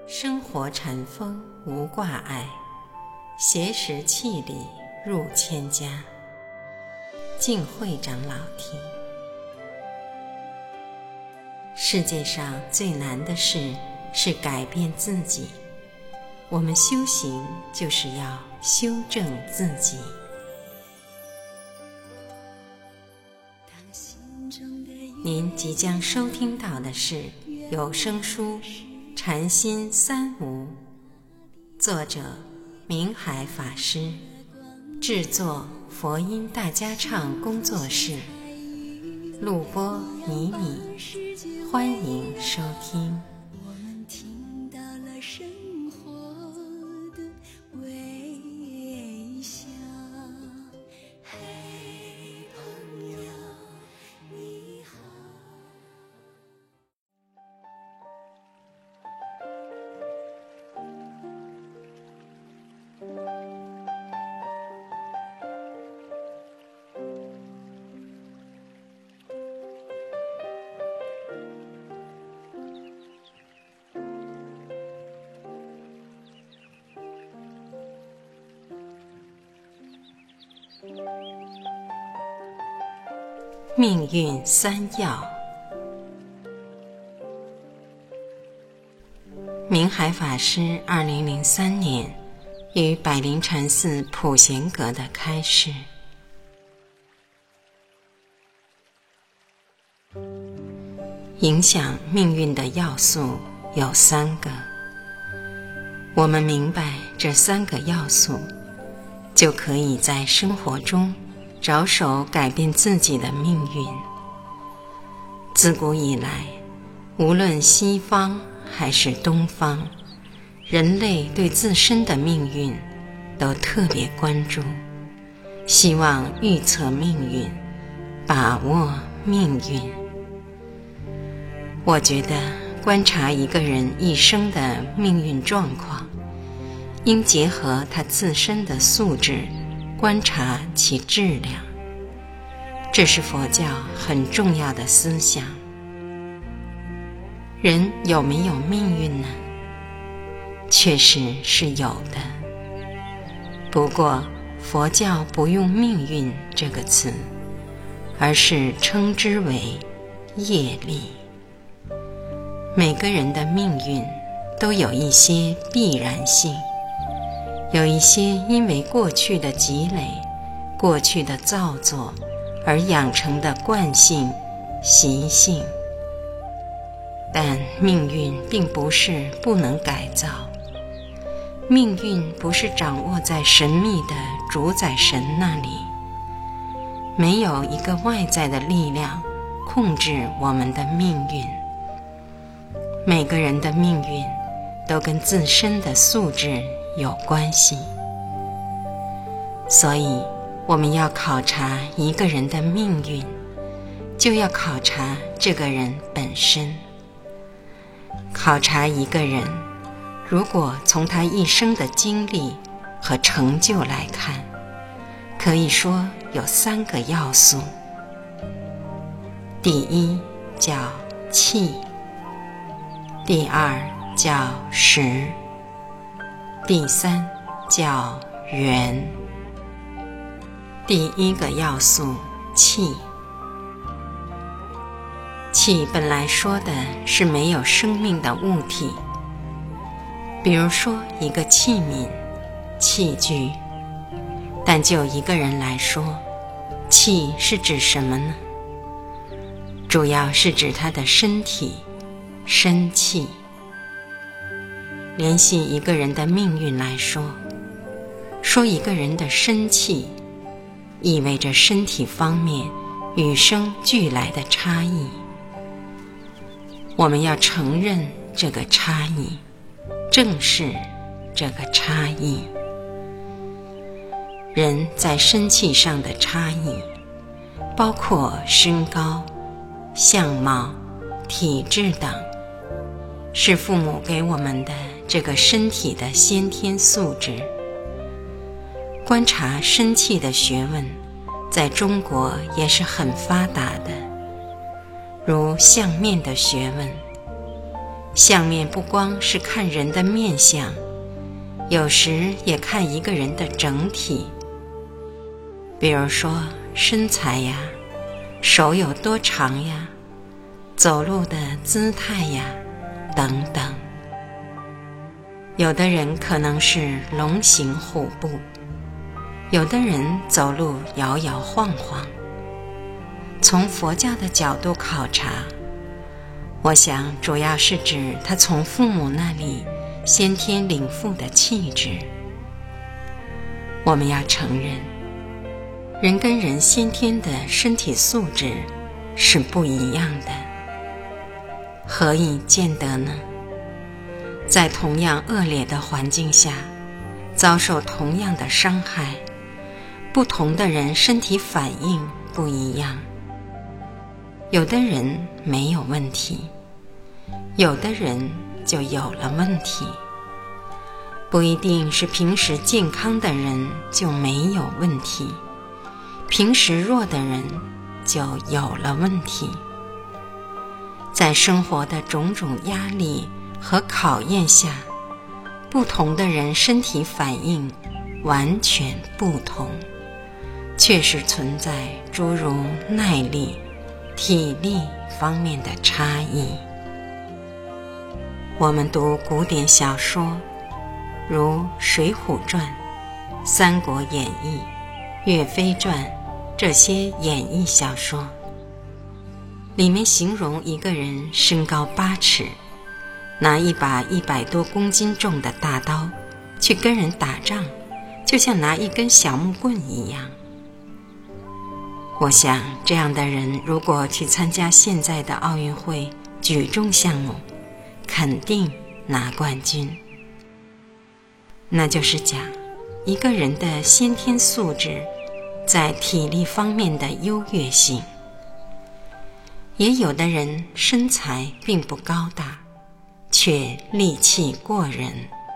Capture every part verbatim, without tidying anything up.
生活禅风无挂碍，携时气理入千家。净慧长老题。世界上最难的事是改变自己，我们修行就是要修正自己。您即将收听到的是有声书《禅心三无》，作者明海法师，制作佛音大家唱工作室，录播米米，欢迎收听。 我们听到了生活的微笑。嘿，朋友，你好。 命运三要。明海法师二零零三年于百灵禅寺普贤阁的开示。影响命运的要素有三个，我们明白这三个要素，就可以在生活中着手改变自己的命运。自古以来，无论西方还是东方，人类对自身的命运都特别关注，希望预测命运，把握命运。我觉得观察一个人一生的命运状况，应结合他自身的素质，观察其质量。这是佛教很重要的思想。人有没有命运呢？确实是有的。不过佛教不用命运这个词，而是称之为业力。每个人的命运都有一些必然性，有一些因为过去的积累，过去的造作而养成的惯性、习性。但命运并不是不能改造，命运不是掌握在神秘的主宰神那里，没有一个外在的力量控制我们的命运。每个人的命运都跟自身的素质有关系，所以我们要考察一个人的命运，就要考察这个人本身。考察一个人，如果从他一生的经历和成就来看，可以说有三个要素。第一叫气，第二叫时，第三叫缘。第一个要素，气。气本来说的是没有生命的物体，比如说一个器皿、器具。但就一个人来说，气是指什么呢？主要是指他的身体、身气。联系一个人的命运来说，说一个人的身气，意味着身体方面与生俱来的差异。我们要承认这个差异，正视这个差异。人在身气上的差异，包括身高、相貌、体质等，是父母给我们的这个身体的先天素质。观察身气的学问，在中国也是很发达的，如相面的学问， 相面不光是看人的面相，有时也看一个人的整体。比如说身材呀，手有多长呀，走路的姿态呀，等等。有的人可能是龙行虎步，有的人走路摇摇晃晃。从佛教的角度考察，我想主要是指他从父母那里先天领父的气质。我们要承认，人跟人先天的身体素质是不一样的。何以见得呢？在同样恶劣的环境下，遭受同样的伤害，不同的人身体反应不一样。有的人没有问题，有的人就有了问题。不一定是平时健康的人就没有问题，平时弱的人就有了问题。在生活的种种压力和考验下，不同的人身体反应完全不同，确实存在诸如耐力、体力方面的差异。我们读古典小说，如《水浒传》、《三国演义》、《岳飞传》这些演义小说，里面形容一个人身高八尺，拿一把一百多公斤重的大刀去跟人打仗，就像拿一根小木棍一样。我想这样的人如果去参加现在的奥运会举重项目，肯定拿冠军。那就是讲一个人的先天素质在体力方面的优越性。也有的人身材并不高大，却力气过人。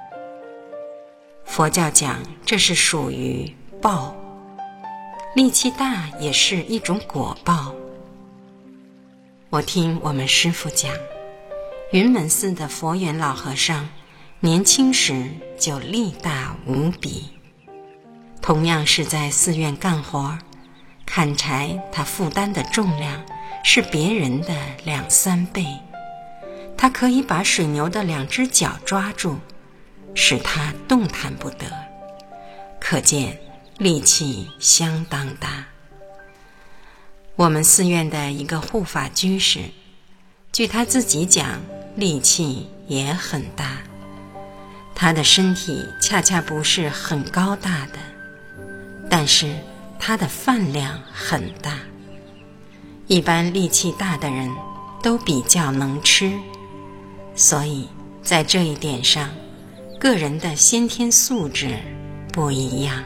佛教讲这是属于报，力气大也是一种果报。我听我们师父讲，云门寺的佛缘老和尚年轻时就力大无比，同样是在寺院干活，砍柴他负担的重量是别人的两三倍，他可以把水牛的两只脚抓住，使它动弹不得，可见力气相当大。我们寺院的一个护法居士，据他自己讲，力气也很大，他的身体恰恰不是很高大的，但是他的饭量很大。一般力气大的人都比较能吃，所以在这一点上，个人的先天素质不一样。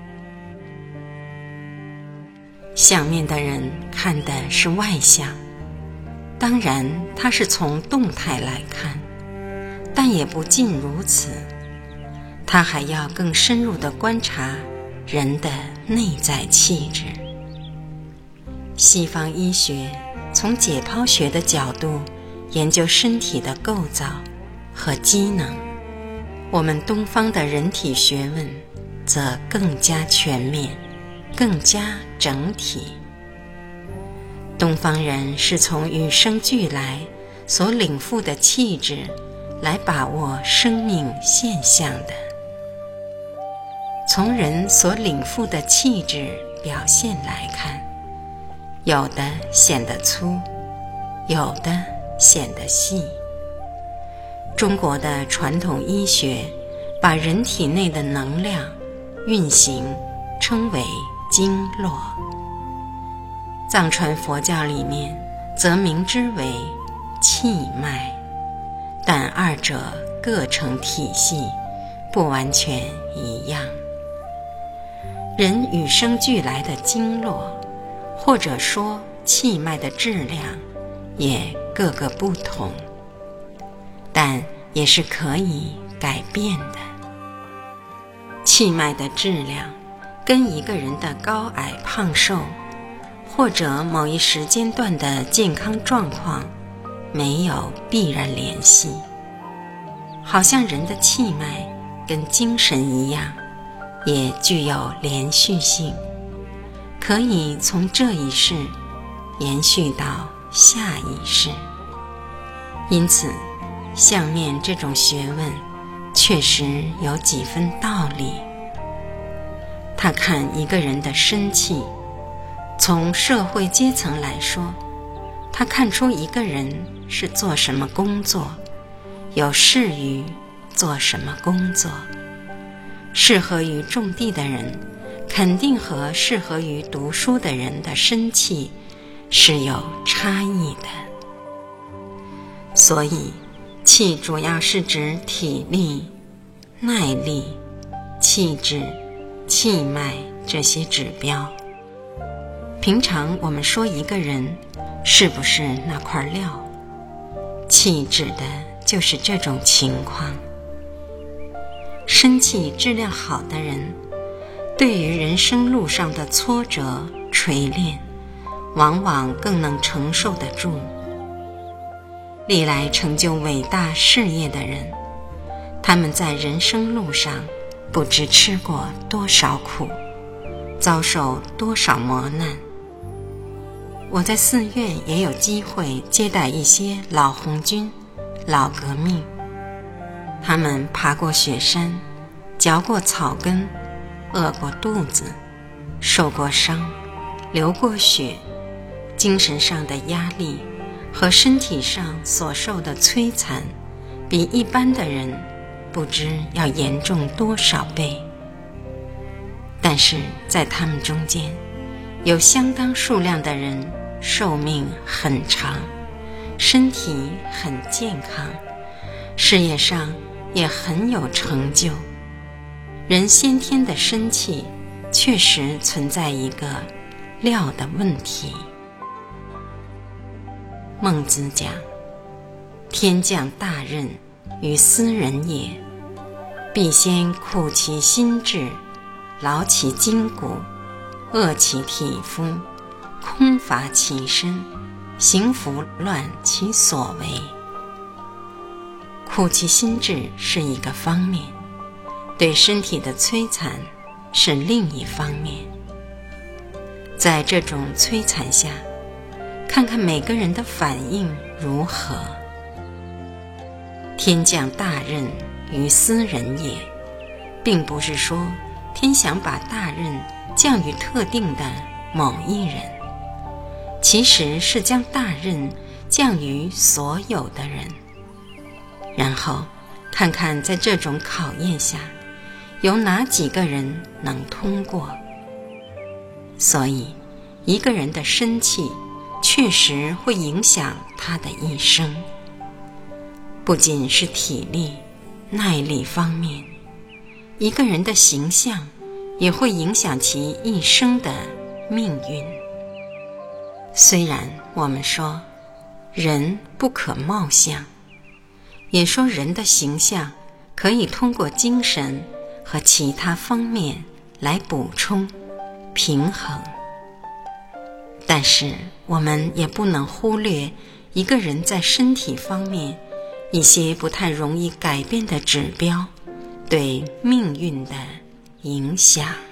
相面的人看的是外相，当然他是从动态来看，但也不尽如此，他还要更深入地观察人的内在气质。西方医学从解剖学的角度研究身体的构造和机能，我们东方的人体学问则更加全面，更加整体。东方人是从与生俱来所领悟的气质来把握生命现象的。从人所领悟的气质表现来看，有的显得粗，有的显得细。中国的传统医学把人体内的能量运行称为经络，藏传佛教里面则名之为气脉，但二者各成体系，不完全一样。人与生俱来的经络，或者说气脉的质量，也各个不同，但也是可以改变的。气脉的质量跟一个人的高矮胖瘦，或者某一时间段的健康状况没有必然联系，好像人的气脉跟精神一样，也具有连续性，可以从这一世延续到下一世。因此，相面这种学问确实有几分道理。他看一个人的身气，从社会阶层来说，他看出一个人是做什么工作，有适于做什么工作。适合于种地的人，肯定和适合于读书的人的身气是有差异的。所以气主要是指体力、耐力、气质、气脉这些指标。平常我们说一个人是不是那块料，气指的就是这种情况。身气质量好的人，对于人生路上的挫折、锤炼，往往更能承受得住。历来成就伟大事业的人，他们在人生路上不知吃过多少苦，遭受多少磨难。我在寺院也有机会接待一些老红军、老革命，他们爬过雪山，嚼过草根，饿过肚子，受过伤，流过血，精神上的压力和身体上所受的摧残，比一般的人不知要严重多少倍。但是在他们中间，有相当数量的人寿命很长，身体很健康，事业上也很有成就。人先天的身气确实存在一个料的问题。孟子讲：天降大任于斯人也，必先苦其心志，劳其筋骨，饿其体肤，空乏其身，行拂乱其所为。苦其心志是一个方面，对身体的摧残是另一方面。在这种摧残下，看看每个人的反应如何。天降大任于斯人也，并不是说天想把大任降于特定的某一人，其实是将大任降于所有的人。然后看看在这种考验下，有哪几个人能通过。所以一个人的身气确实会影响他的一生，不仅是体力、耐力方面，一个人的形象也会影响其一生的命运。虽然我们说人不可貌相，也说人的形象可以通过精神和其他方面来补充、平衡，但是我们也不能忽略一个人在身体方面一些不太容易改变的指标对命运的影响。